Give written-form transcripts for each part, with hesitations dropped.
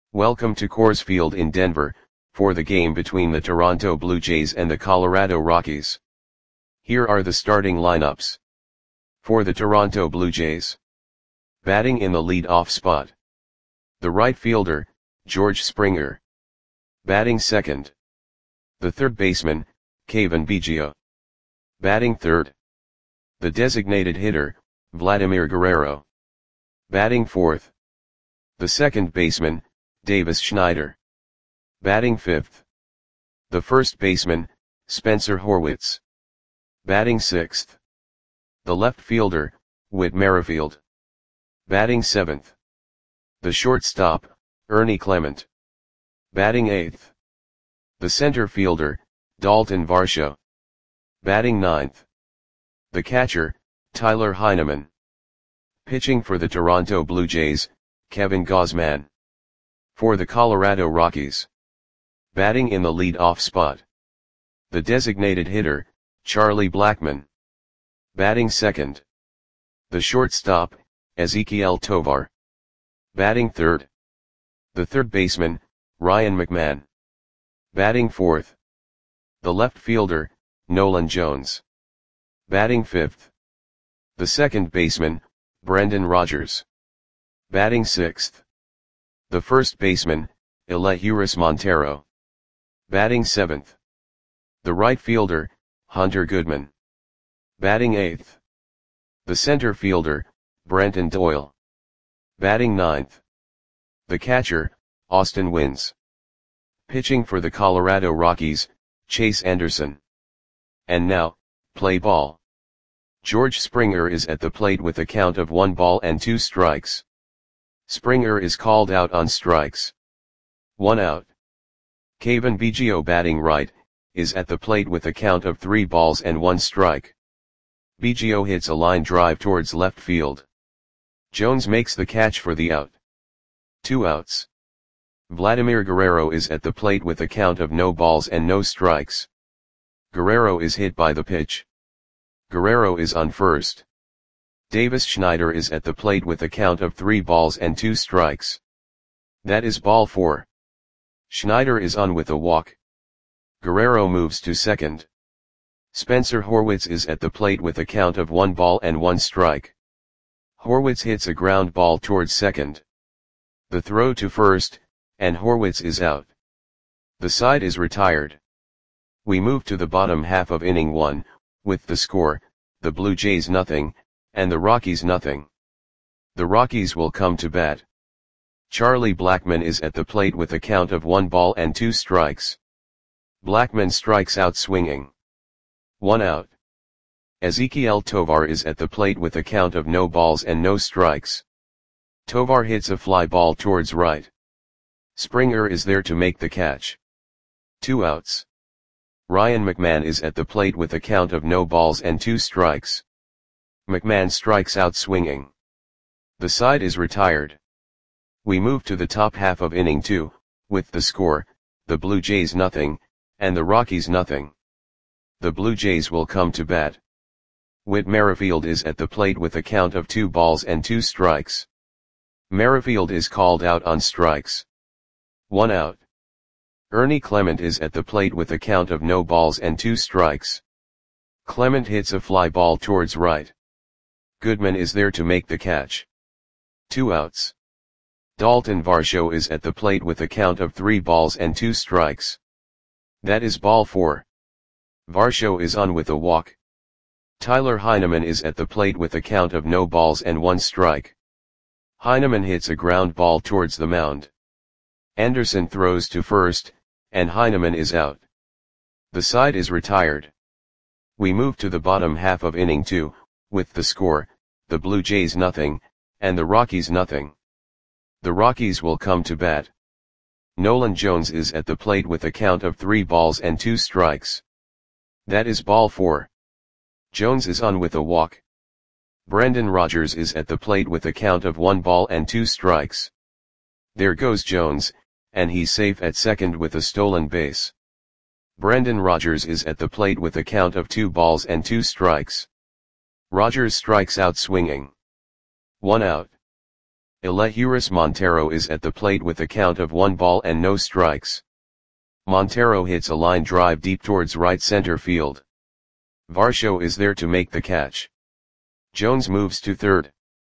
Welcome to Coors Field in Denver, for the game between the Toronto Blue Jays and the Colorado Rockies. Here are the starting lineups. For the Toronto Blue Jays. Batting in the lead-off spot. The right fielder, George Springer. Batting second. The third baseman, Cavan Biggio. Batting third. The designated hitter, Vladimir Guerrero. Batting fourth. The second baseman, Davis Schneider. Batting fifth. The first baseman, Spencer Horwitz. Batting sixth. The left fielder, Whit Merrifield. Batting seventh. The shortstop, Ernie Clement. Batting eighth. The center fielder, Dalton Varsho. Batting ninth. The catcher, Tyler Heineman. Pitching for the Toronto Blue Jays, Kevin Gausman. For the Colorado Rockies. Batting in the lead-off spot. The designated hitter, Charlie Blackmon. Batting second. The shortstop, Ezequiel Tovar. Batting third. The third baseman, Ryan McMahon. Batting fourth. The left fielder, Nolan Jones. Batting fifth. The second baseman, Brendan Rodgers. Batting sixth. The first baseman, Elehuris Montero. Batting seventh. The right fielder, Hunter Goodman. Batting eighth. The center fielder, Brenton Doyle. Batting ninth. The catcher, Austin Wynns. Pitching for the Colorado Rockies, Chase Anderson. And now, play ball. George Springer is at the plate with a count of 1-2 strikes. Springer is called out on strikes. 1 out. Cavan Biggio, batting right, is at the plate with a count of 3-1 strike. Biggio hits a line drive towards left field. Jones makes the catch for the out. 2 outs. Vladimir Guerrero is at the plate with a count of 0 strikes. Guerrero is hit by the pitch. Guerrero is on first. Davis Schneider is at the plate with a count of 3-2 strikes. That is ball 4. Schneider is on with a walk. Guerrero moves to second. Spencer Horwitz is at the plate with a count of 1-1 strike. Horwitz hits a ground ball towards second. The throw to first, and Horwitz is out. The side is retired. We move to the bottom half of inning 1, with the score, the Blue Jays 0, and the Rockies 0. The Rockies will come to bat. Charlie Blackmon is at the plate with a count of 1-2 strikes. Blackmon strikes out swinging. 1 out. Ezequiel Tovar is at the plate with a count of 0 strikes. Tovar hits a fly ball towards right. Springer is there to make the catch. 2 outs. Ryan McMahon is at the plate with a count of 0-2 strikes. McMahon strikes out swinging. The side is retired. We move to the top half of inning 2, with the score, the Blue Jays 0, and the Rockies 0. The Blue Jays will come to bat. Whit Merrifield is at the plate with a count of 2-2 strikes. Merrifield is called out on strikes. 1 out. Ernie Clement is at the plate with a count of 0-2 strikes. Clement hits a fly ball towards right. Goodman is there to make the catch. 2 outs. Dalton Varsho is at the plate with a count of 3-2 strikes. That is ball 4. Varsho is on with a walk. Tyler Heineman is at the plate with a count of 0-1 strike. Heineman hits a ground ball towards the mound. Anderson throws to first, and Heineman is out. The side is retired. We move to the bottom half of inning 2, with the score, the Blue Jays 0, and the Rockies 0. The Rockies will come to bat. Nolan Jones is at the plate with a count of 3-2 strikes. That is ball 4. Jones is on with a walk. Brendan Rodgers is at the plate with a count of 1-2 strikes. There goes Jones, and he's safe at second with a stolen base. Brendan Rodgers is at the plate with a count of 2-2 strikes. Rodgers strikes out swinging. 1 out. Elehuris Montero is at the plate with a count of 1 ball and no strikes. Montero hits a line drive deep towards right center field. Varsho is there to make the catch. Jones moves to third.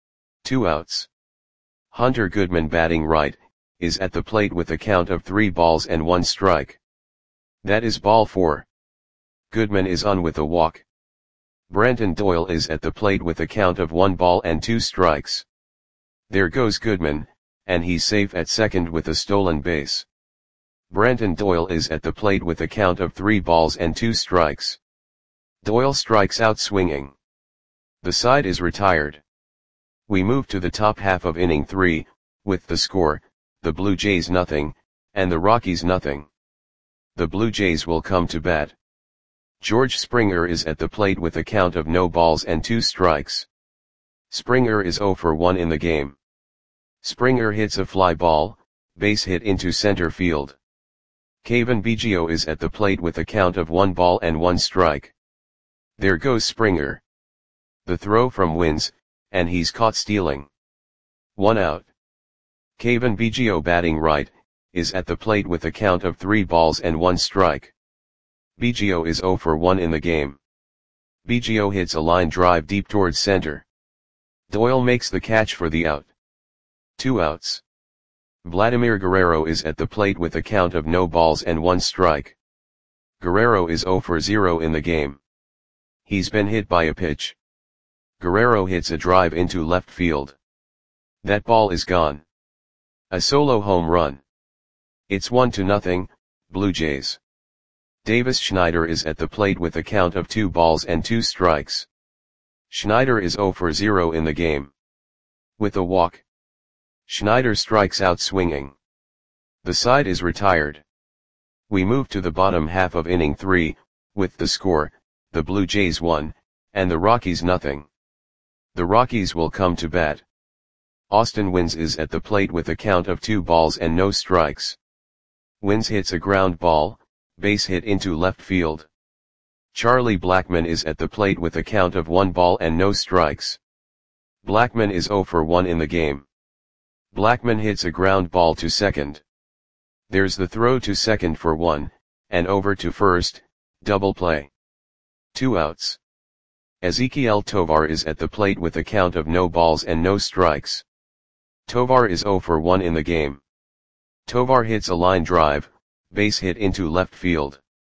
2 outs. Hunter Goodman, batting right, is at the plate with a count of 3 balls and 1 strike. That is ball 4. Goodman is on with a walk. Brenton Doyle is at the plate with a count of 1 ball and 2 strikes. There goes Goodman, and he's safe at second with a stolen base. Brenton Doyle is at the plate with a count of 3 balls and 2 strikes. Doyle strikes out swinging. The side is retired. We move to the top half of inning 3, with the score, the Blue Jays nothing, and the Rockies nothing. The Blue Jays will come to bat. George Springer is at the plate with a count of no balls and 2 strikes. Springer is 0 for 1 in the game. Springer hits a fly ball, base hit into center field. Cavan Biggio is at the plate with a count of 1 ball and 1 strike. There goes Springer. The throw from Wins, and he's caught stealing. 1 out. Cavan Biggio, batting right, is at the plate with a count of 3 balls and 1 strike. Biggio is 0 for 1 in the game. Biggio hits a line drive deep towards center. Doyle makes the catch for the out. 2 outs. Vladimir Guerrero is at the plate with a count of no balls and 1 strike. Guerrero is 0 for 0 in the game. He's been hit by a pitch. Guerrero hits a drive into left field. That ball is gone. A solo home run. It's 1-0, Blue Jays. Davis Schneider is at the plate with a count of 2 balls and 2 strikes. Schneider is 0 for 0 in the game. With a walk. Schneider strikes out swinging. The side is retired. We move to the bottom half of inning 3, with the score, the Blue Jays 1, and the Rockies nothing. The Rockies will come to bat. Austin Wins is at the plate with a count of 2 balls and no strikes. Wins hits a ground ball, base hit into left field. Charlie Blackmon is at the plate with a count of 1 ball and no strikes. Blackmon is 0 for 1 in the game. Blackmon hits a ground ball to second. There's the throw to second for 1, and over to first, double play. 2 outs. Ezequiel Tovar is at the plate with a count of no balls and no strikes. Tovar is 0 for 1 in the game. Tovar hits a line drive, base hit into left field.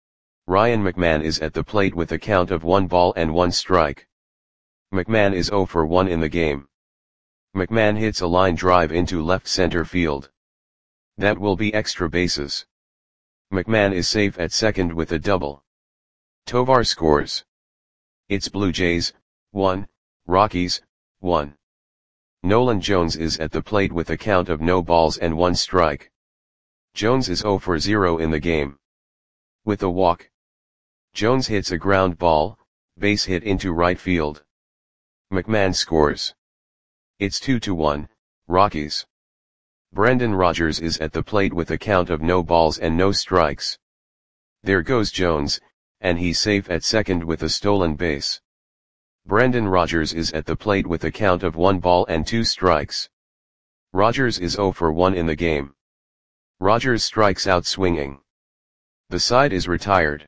Ryan McMahon is at the plate with a count of 1 ball and 1 strike. McMahon is 0 for 1 in the game. McMahon hits a line drive into left center field. That will be extra bases. McMahon is safe at second with a double. Tovar scores. It's Blue Jays, 1, Rockies, 1. Nolan Jones is at the plate with a count of no balls and 1 strike. Jones is 0 for 0 in the game. With a walk. Jones hits a ground ball, base hit into right field. McMahon scores. It's 2-1, Rockies. Brendan Rodgers is at the plate with a count of no balls and no strikes. There goes Jones, and he's safe at second with a stolen base. Brendan Rodgers is at the plate with a count of 1 ball and 2 strikes. Rodgers is 0 for 1 in the game. Rodgers strikes out swinging. The side is retired.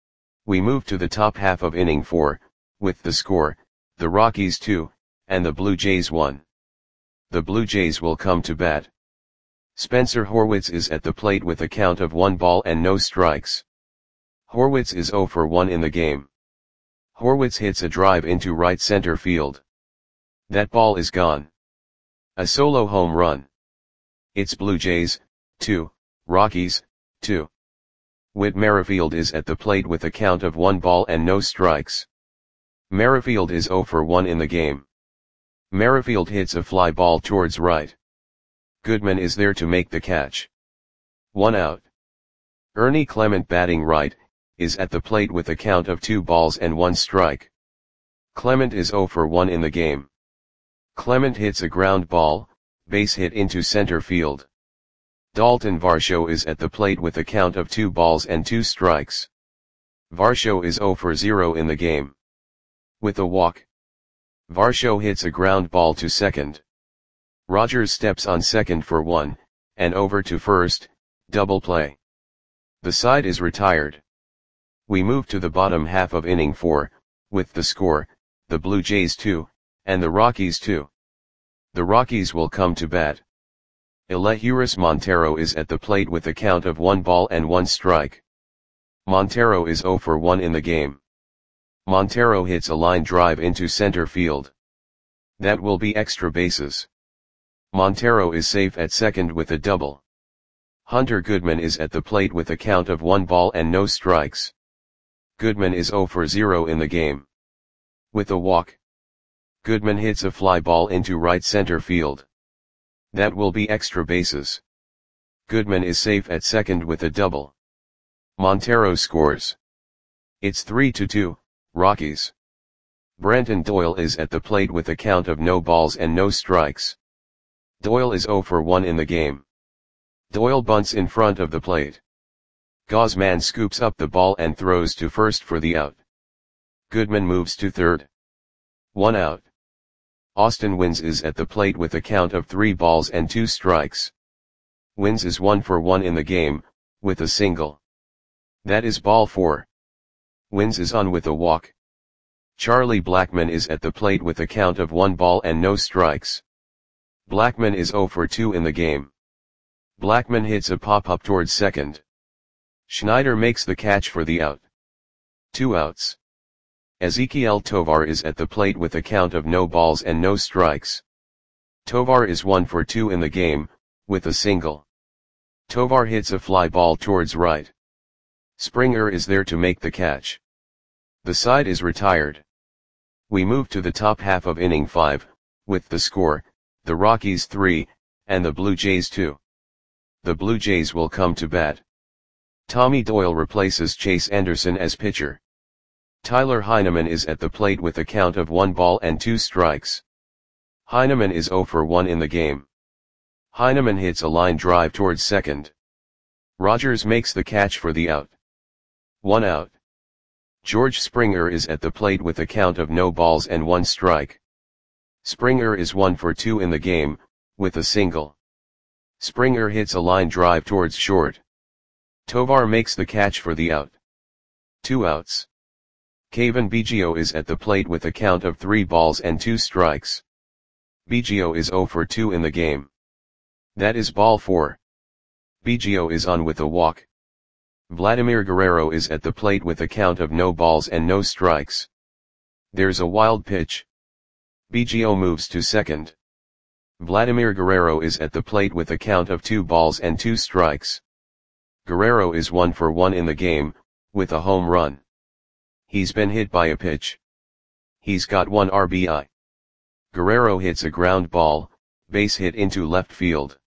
We move to the top half of inning 4, with the score, the Rockies 2, and the Blue Jays 1. The Blue Jays will come to bat. Spencer Horwitz is at the plate with a count of 1 ball and no strikes. Horwitz is 0 for 1 in the game. Horwitz hits a drive into right center field. That ball is gone. A solo home run. It's Blue Jays, 2, Rockies, 2. Whit Merrifield is at the plate with a count of 1 ball and no strikes. Merrifield is 0 for 1 in the game. Merrifield hits a fly ball towards right. Goodman is there to make the catch. 1 out. Ernie Clement, batting right, is at the plate with a count of 2 balls and 1 strike. Clement is 0 for 1 in the game. Clement hits a ground ball, base hit into center field. Dalton Varsho is at the plate with a count of 2 balls and 2 strikes. Varsho is 0 for 0 in the game. With a walk. Varsho hits a ground ball to second. Rogers steps on second for one, and over to first, double play. The side is retired. We move to the bottom half of inning 4, with the score, the Blue Jays 2, and the Rockies 2. The Rockies will come to bat. Elehuris Montero is at the plate with a count of 1 ball and 1 strike. Montero is 0 for 1 in the game. Montero hits a line drive into center field. That will be extra bases. Montero is safe at second with a double. Hunter Goodman is at the plate with a count of 1 ball and no strikes. Goodman is 0 for 0 in the game. With a walk, Goodman hits a fly ball into right center field. That will be extra bases. Goodman is safe at second with a double. Montero scores. It's 3-2, Rockies. Brenton Doyle is at the plate with a count of no balls and no strikes. Doyle is 0 for 1 in the game. Doyle bunts in front of the plate. Gausman scoops up the ball and throws to first for the out. Goodman moves to third. 1 out. Austin Wynns is at the plate with a count of 3 balls and 2 strikes. Wynns is 1 for 1 in the game, with a single. That is ball 4. Wynns is on with a walk. Charlie Blackmon is at the plate with a count of 1 ball and no strikes. Blackmon is 0 for 2 in the game. Blackmon hits a pop-up towards second. Schneider makes the catch for the out. 2 outs. Ezequiel Tovar is at the plate with a count of no balls and no strikes. Tovar is 1 for 2 in the game, with a single. Tovar hits a fly ball towards right. Springer is there to make the catch. The side is retired. We move to the top half of inning 5, with the score, the Rockies 3, and the Blue Jays 2. The Blue Jays will come to bat. Tommy Doyle replaces Chase Anderson as pitcher. Tyler Heineman is at the plate with a count of 1 ball and 2 strikes. Heineman is 0 for 1 in the game. Heineman hits a line drive towards second. Rogers makes the catch for the out. 1 out. George Springer is at the plate with a count of no balls and 1 strike. Springer is 1 for 2 in the game, with a single. Springer hits a line drive towards short. Tovar makes the catch for the out. 2 outs. Cavan Biggio is at the plate with a count of 3 balls and 2 strikes. Biggio is 0 for 2 in the game. That is ball 4. Biggio is on with a walk. Vladimir Guerrero is at the plate with a count of no balls and no strikes. There's a wild pitch. Biggio moves to second. Vladimir Guerrero is at the plate with a count of 2 balls and 2 strikes. Guerrero is 1 for 1 in the game, with a home run. He's been hit by a pitch. He's got 1 RBI. Guerrero hits a ground ball, base hit into left field.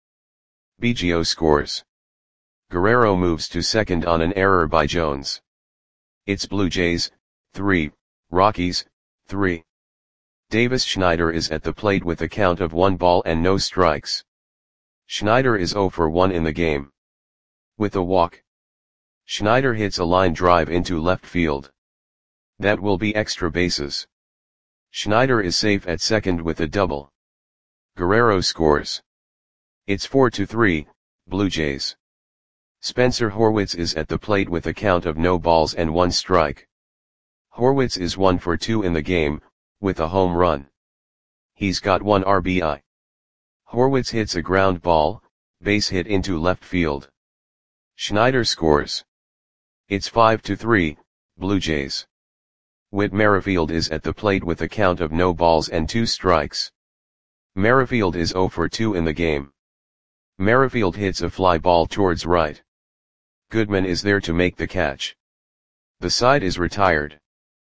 Biggio scores. Guerrero moves to second on an error by Jones. It's Blue Jays, 3, Rockies, 3. Davis Schneider is at the plate with a count of 1 ball and no strikes. Schneider is 0 for 1 in the game. With a walk, Schneider hits a line drive into left field. That will be extra bases. Schneider is safe at second with a double. Guerrero scores. It's 4-3, Blue Jays. Spencer Horwitz is at the plate with a count of no balls and 1 strike. Horwitz is 1 for 2 in the game, with a home run. He's got 1 RBI. Horwitz hits a ground ball, base hit into left field. Schneider scores. It's 5-3, Blue Jays. Whit Merrifield is at the plate with a count of no balls and 2 strikes. Merrifield is 0 for 2 in the game. Merrifield hits a fly ball towards right. Goodman is there to make the catch. The side is retired.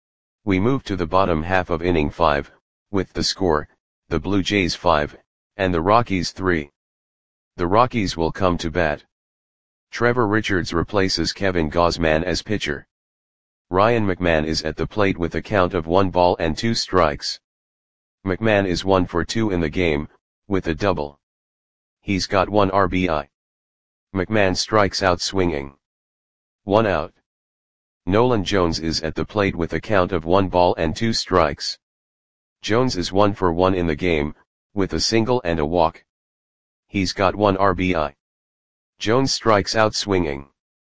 We move to the bottom half of inning 5, with the score, the Blue Jays 5, and the Rockies 3. The Rockies will come to bat. Trevor Richards replaces Kevin Gausman as pitcher. Ryan McMahon is at the plate with a count of 1 ball and 2 strikes. McMahon is 1 for 2 in the game, with a double. He's got 1 RBI. McMahon strikes out swinging. 1 out. Nolan Jones is at the plate with a count of 1 ball and 2 strikes. Jones is 1 for 1 in the game, with a single and a walk. He's got 1 RBI. Jones strikes out swinging.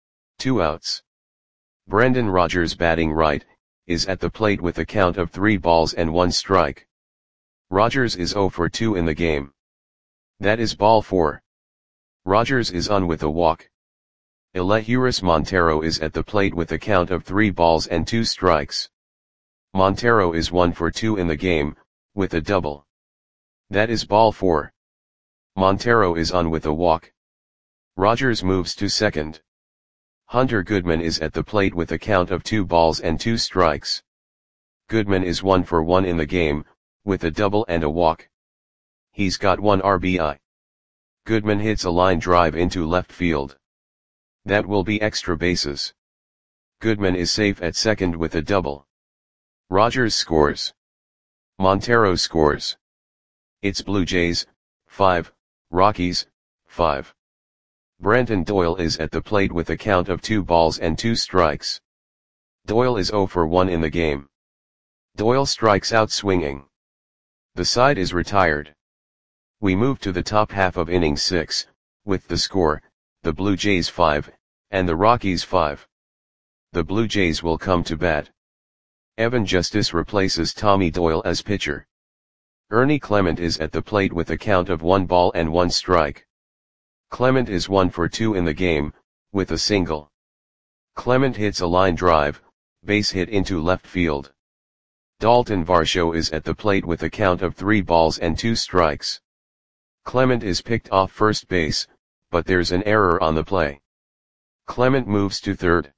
2 outs. Brendan Rodgers batting right, is at the plate with a count of 3 balls and 1 strike. Rodgers is 0 for 2 in the game. That is ball 4. Rodgers is on with a walk. Elehuris Montero is at the plate with a count of 3 balls and 2 strikes. Montero is 1 for 2 in the game, with a double. That is ball 4. Montero is on with a walk. Rodgers moves to second. Hunter Goodman is at the plate with a count of 2 balls and 2 strikes. Goodman is 1 for 1 in the game, with a double and a walk. He's got 1 RBI. Goodman hits a line drive into left field. That will be extra bases. Goodman is safe at second with a double. Rodgers scores. Montero scores. It's Blue Jays, 5, Rockies, 5. Brenton Doyle is at the plate with a count of 2 balls and 2 strikes. Doyle is 0 for 1 in the game. Doyle strikes out swinging. The side is retired. We move to the top half of inning 6, with the score, the Blue Jays 5, and the Rockies 5. The Blue Jays will come to bat. Evan Justice replaces Tommy Doyle as pitcher. Ernie Clement is at the plate with a count of 1 ball and 1 strike. Clement is 1 for 2 in the game, with a single. Clement hits a line drive, base hit into left field. Dalton Varsho is at the plate with a count of 3 balls and 2 strikes. Clement is picked off first base, but there's an error on the play. Clement moves to third.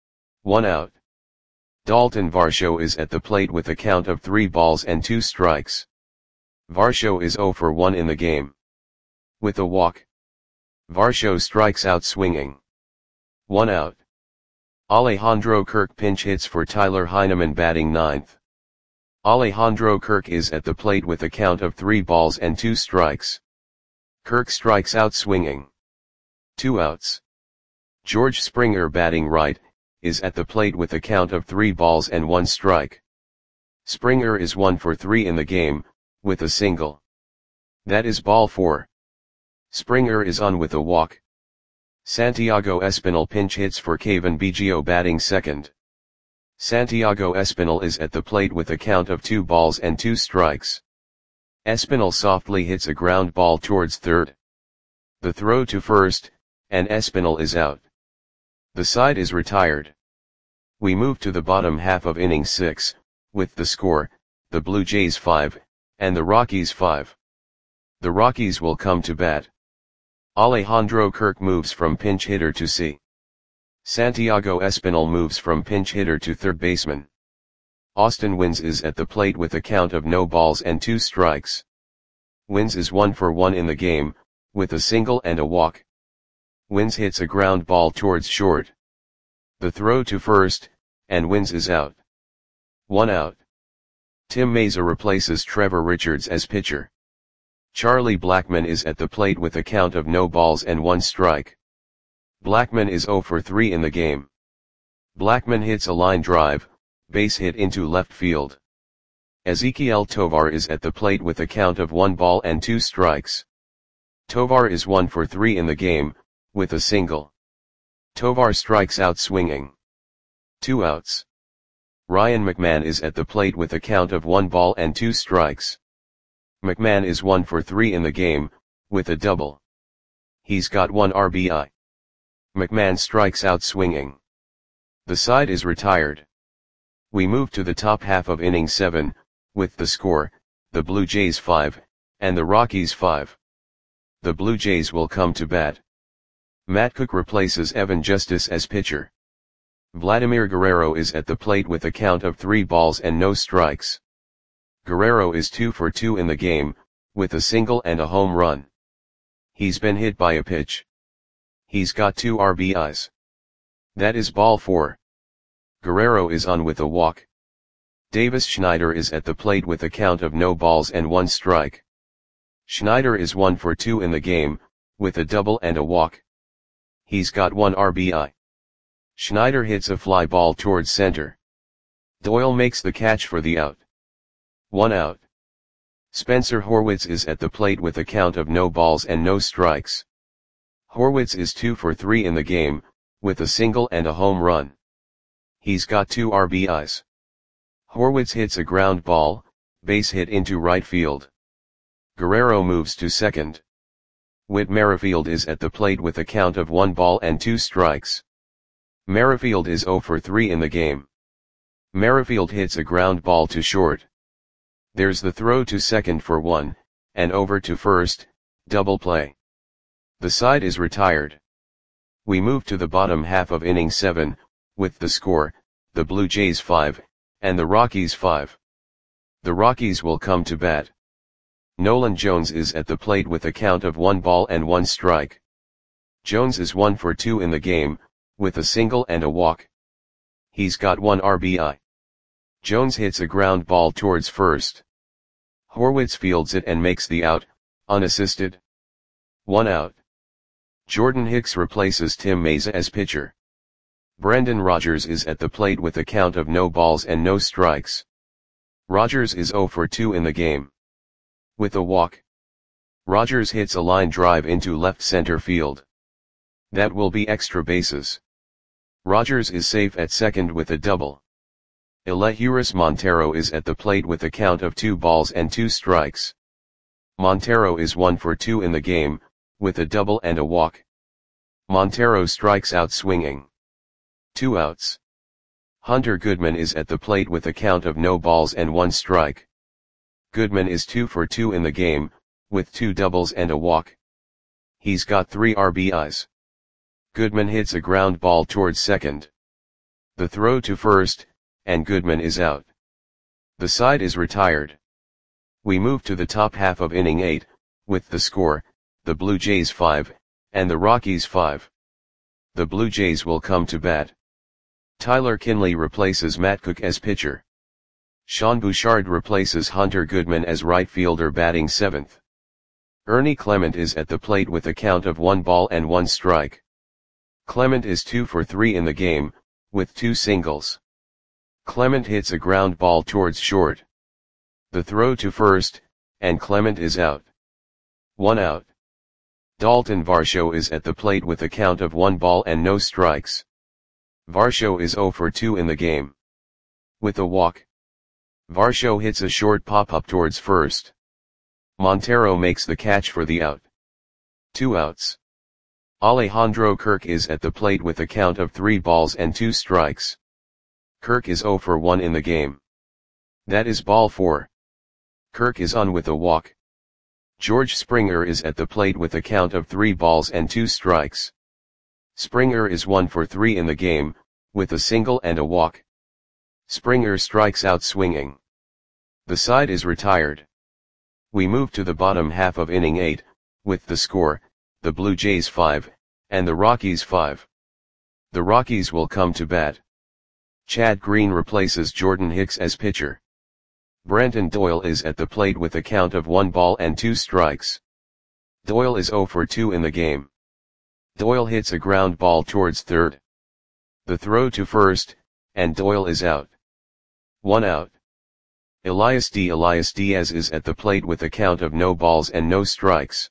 1 out. Dalton Varsho is at the plate with a count of 3 balls and 2 strikes. Varsho is 0 for 1 in the game. With a walk. Varsho strikes out swinging. 1 out. Alejandro Kirk pinch hits for Tyler Heineman batting ninth. Alejandro Kirk is at the plate with a count of 3 balls and 2 strikes. Kirk strikes out swinging. 2 outs. George Springer batting right, is at the plate with a count of 3 balls and 1 strike. Springer is 1 for 3 in the game, with a single. That is ball 4. Springer is on with a walk. Santiago Espinal pinch hits for Cavan Biggio batting second. Santiago Espinal is at the plate with a count of 2 balls and 2 strikes. Espinal softly hits a ground ball towards third. The throw to first, and Espinal is out. The side is retired. We move to the bottom half of inning 6, with the score, the Blue Jays 5, and the Rockies 5. The Rockies will come to bat. Alejandro Kirk moves from pinch hitter to C. Santiago Espinal moves from pinch hitter to third baseman. Austin Wynns is at the plate with a count of no balls and 2 strikes. Wynns is 1 for 1 in the game, with a single and a walk. Wynns hits a ground ball towards short. The throw to first, and Wynns is out. 1 out. Tim Mayza replaces Trevor Richards as pitcher. Charlie Blackmon is at the plate with a count of no balls and 1 strike. Blackmon is 0 for 3 in the game. Blackmon hits a line drive, base hit into left field. Ezequiel Tovar is at the plate with a count of 1 ball and 2 strikes. Tovar is 1 for 3 in the game, with a single. Tovar strikes out swinging. 2 outs. Ryan McMahon is at the plate with a count of 1 ball and 2 strikes. McMahon is 1 for 3 in the game, with a double. He's got 1 RBI. McMahon strikes out swinging. The side is retired. We move to the top half of inning 7, with the score, the Blue Jays 5, and the Rockies 5. The Blue Jays will come to bat. Matt Cook replaces Evan Justice as pitcher. Vladimir Guerrero is at the plate with a count of 3 balls and no strikes. Guerrero is 2 for 2 in the game, with a single and a home run. He's been hit by a pitch. He's got 2 RBIs. That is ball 4. Guerrero is on with a walk. Davis Schneider is at the plate with a count of no balls and 1 strike. Schneider is 1 for 2 in the game, with a double and a walk. He's got 1 RBI. Schneider hits a fly ball towards center. Doyle makes the catch for the out. 1 out. Spencer Horwitz is at the plate with a count of no balls and no strikes. Horwitz is 2 for 3 in the game, with a single and a home run. He's got 2 RBIs. Horwitz hits a ground ball, base hit into right field. Guerrero moves to second. Whit Merrifield is at the plate with a count of 1 ball and 2 strikes. Merrifield is 0 for 3 in the game. Merrifield hits a ground ball to short. There's the throw to second for 1, and over to first, double play. The side is retired. We move to the bottom half of inning 7, with the score, the Blue Jays 5, and the Rockies 5. The Rockies will come to bat. Nolan Jones is at the plate with a count of 1 ball and 1 strike. Jones is 1 for 2 in the game, with a single and a walk. He's got 1 RBI. Jones hits a ground ball towards first. Horwitz fields it and makes the out, unassisted. 1 out. Jordan Hicks replaces Tim Mayza as pitcher. Brendan Rodgers is at the plate with a count of no balls and no strikes. Rodgers is 0 for 2 in the game. With a walk. Rodgers hits a line drive into left center field. That will be extra bases. Rodgers is safe at second with a double. Elehuris Montero is at the plate with a count of 2 balls and 2 strikes. Montero is 1 for 2 in the game, with a double and a walk. Montero strikes out swinging. 2 outs. Hunter Goodman is at the plate with a count of no balls and 1 strike. Goodman is 2 for 2 in the game, with 2 doubles and a walk. He's got 3 RBIs. Goodman hits a ground ball towards second. The throw to first, and Goodman is out. The side is retired. We move to the top half of inning 8, with the score, the Blue Jays 5, and the Rockies 5. The Blue Jays will come to bat. Tyler Kinley replaces Matt Cook as pitcher. Sean Bouchard replaces Hunter Goodman as right fielder batting 7th. Ernie Clement is at the plate with a count of 1 ball and 1 strike. Clement is 2 for 3 in the game, with 2 singles. Clement hits a ground ball towards short. The throw to first, and Clement is out. 1 out. Dalton Varsho is at the plate with a count of 1 ball and no strikes. Varsho is 0 for 2 in the game. With a walk. Varsho hits a short pop-up towards first. Montero makes the catch for the out. 2 outs. Alejandro Kirk is at the plate with a count of 3 balls and 2 strikes. Kirk is 0 for 1 in the game. That is ball 4. Kirk is on with a walk. George Springer is at the plate with a count of 3 balls and 2 strikes. Springer is 1 for 3 in the game, with a single and a walk. Springer strikes out swinging. The side is retired. We move to the bottom half of inning 8, with the score, the Blue Jays 5, and the Rockies 5. The Rockies will come to bat. Chad Green replaces Jordan Hicks as pitcher. Brenton Doyle is at the plate with a count of 1 ball and 2 strikes. Doyle is 0 for 2 in the game. Doyle hits a ground ball towards third. The throw to first, and Doyle is out. 1 out. Elias Diaz is at the plate with a count of no balls and no strikes.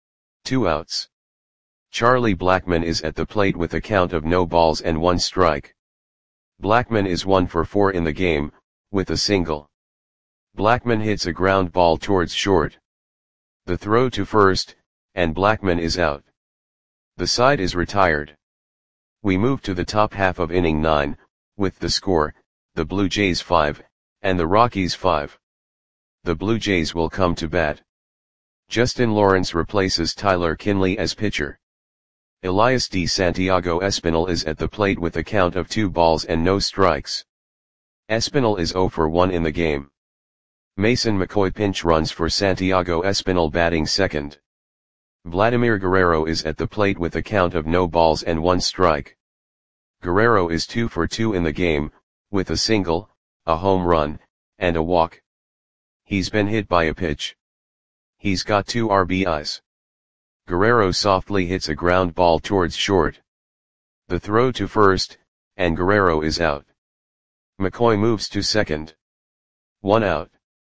2 outs. Charlie Blackmon is at the plate with a count of no balls and 1 strike. Blackmon is 1 for 4 in the game, with a single. Blackmon hits a ground ball towards short. The throw to first, and Blackmon is out. The side is retired. We move to the top half of inning 9, with the score, the Blue Jays 5, and the Rockies 5. The Blue Jays will come to bat. Justin Lawrence replaces Tyler Kinley as pitcher. Elias D. Santiago Espinal is at the plate with a count of 2 balls and no strikes. Espinal is 0 for 1 in the game. Mason McCoy pinch runs for Santiago Espinal batting second. Vladimir Guerrero is at the plate with a count of no balls and 1 strike. Guerrero is 2 for 2 in the game, with a single, a home run, and a walk. He's been hit by a pitch. He's got 2 RBIs. Guerrero softly hits a ground ball towards short. The throw to first, and Guerrero is out. McCoy moves to second. 1 out.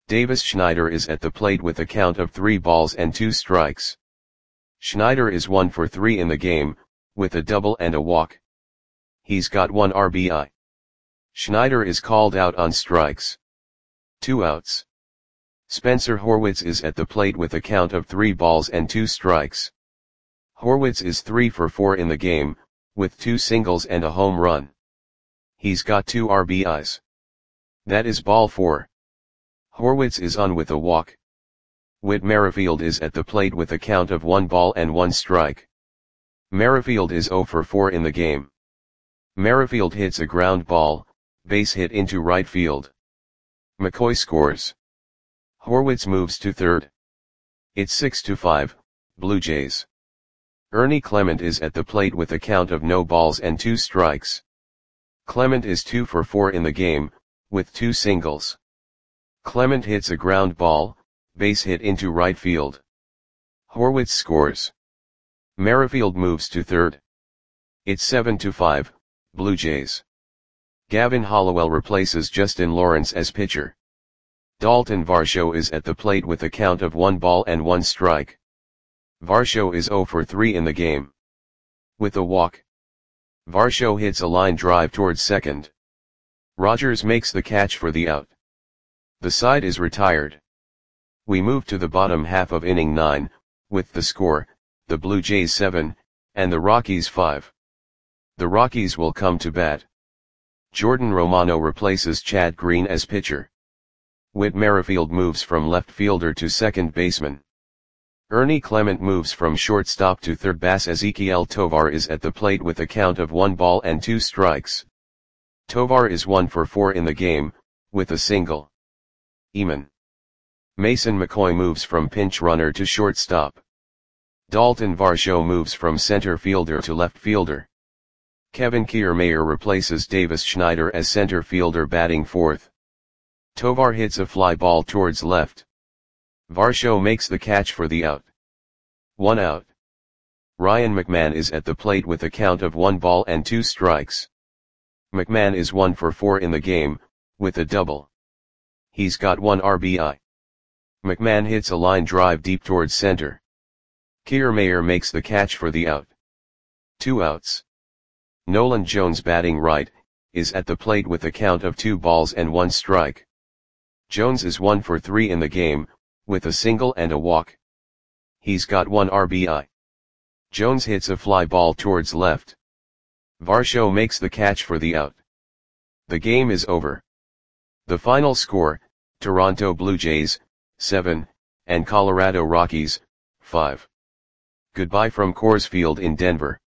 Davis Schneider is at the plate with a count of 3 balls and 2 strikes. Schneider is 1 for 3 in the game, with a double and a walk. He's got 1 RBI. Schneider is called out on strikes. 2 outs. Spencer Horwitz is at the plate with a count of 3 balls and 2 strikes. Horwitz is 3 for 4 in the game, with 2 singles and a home run. He's got 2 RBIs. That is ball 4. Horwitz is on with a walk. Whit Merrifield is at the plate with a count of 1 ball and 1 strike. Merrifield is 0 for 4 in the game. Merrifield hits a ground ball, base hit into right field. McCoy scores. Horwitz moves to third. It's 6-5, Blue Jays. Ernie Clement is at the plate with a count of no balls and 2 strikes. Clement is 2 for 4 in the game, with 2 singles. Clement hits a ground ball, base hit into right field. Horwitz scores. Merrifield moves to third. It's 7-5, Blue Jays. Gavin Hollowell replaces Justin Lawrence as pitcher. Dalton Varsho is at the plate with a count of 1 ball and 1 strike. Varsho is 0 for 3 in the game. With a walk. Varsho hits a line drive towards second. Rogers makes the catch for the out. The side is retired. We move to the bottom half of inning 9, with the score, the Blue Jays 7, and the Rockies 5. The Rockies will come to bat. Jordan Romano replaces Chad Green as pitcher. Whit Merrifield moves from left fielder to second baseman. Ernie Clement moves from shortstop to third base. Ezequiel Tovar is at the plate with a count of 1 ball and 2 strikes. Tovar is 1 for 4 in the game, with a single. Mason McCoy moves from pinch runner to shortstop. Dalton Varsho moves from center fielder to left fielder. Kevin Kiermaier replaces Davis Schneider as center fielder batting fourth. Tovar hits a fly ball towards left. Varsho makes the catch for the out. 1 out. Ryan McMahon is at the plate with a count of 1 ball and 2 strikes. McMahon is 1 for 4 in the game, with a double. He's got 1 RBI. McMahon hits a line drive deep towards center. Kiermaier makes the catch for the out. 2 outs. Nolan Jones, batting right, is at the plate with a count of 2 balls and 1 strike. Jones is 1 for 3 in the game, with a single and a walk. He's got 1 RBI. Jones hits a fly ball towards left. Varsho makes the catch for the out. The game is over. The final score, Toronto Blue Jays, 7, and Colorado Rockies, 5. Goodbye from Coors Field in Denver.